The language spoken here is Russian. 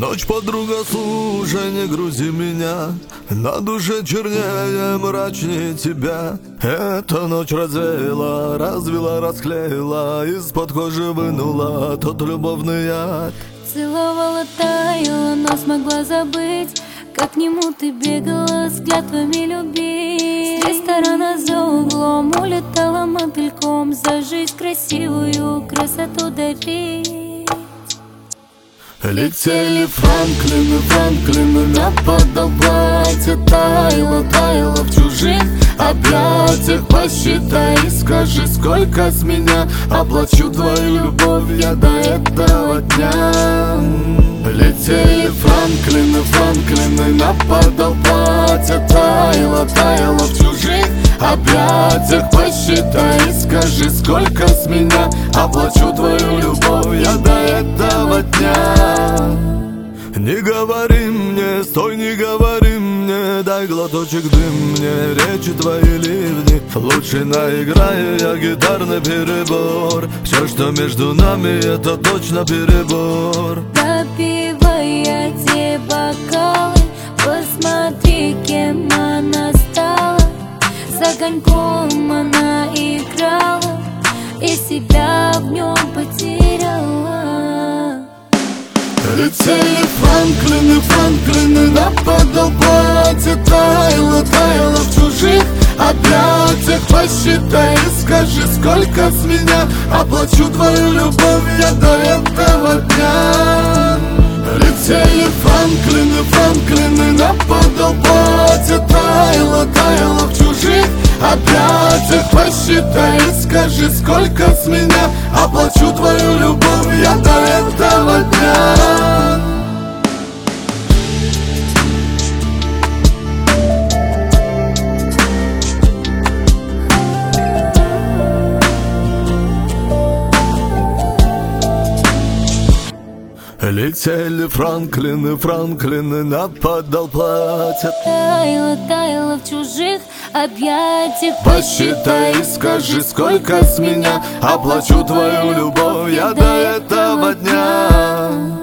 Ночь, подруга, слушай, не грузи меня. На душе чернее, мрачнее тебя. Эта ночь развеяла, развела, расклеила, из-под кожи вынула тот любовный яд. Целовала, таяла, но смогла забыть, как к нему ты бегала с клятвами любить. С ресторана за углом улетала мотыльком, за жизнь красивую красоту дарить. Летели Франклины, Франклины, нападал платье. Таяло, таяло в чужих объятиях. Посчитай и скажи, сколько с меня. Оплачу твою любовь я до этого дня. Летели Франклины, Франклины, нападал платье. Таяло, таяло в чужих объятиях. Посчитай и скажи, сколько с меня. Оплачу твою любовь я до этого дня. Не говори мне, стой, не говори мне, дай глоточек дым мне, речи твои ливни. Лучше наиграю я гитарный перебор. Все, что между нами, это точно перебор. Допивай эти бокалы, посмотри, кем она стала. С огоньком она играла и себя в нем потеряла. Летели Франклины, Франклины, нападал платье. Таяло, таяло в чужих объятиях. Посчитай и скажи, сколько с меня. Оплачу твою любовь я до этого дня. Летели Франклины, Франклины, нападал платье. Таяло, таяло в чужих объятиях. Посчитай и скажи, сколько с меня. Оплачу твою любовь я до этого дня. Летели Франклины, Франклины, нападал платье. Таяло, таяло в чужих объятиях. Посчитай и скажи, сколько с меня. Оплачу твою любовь я до этого дня.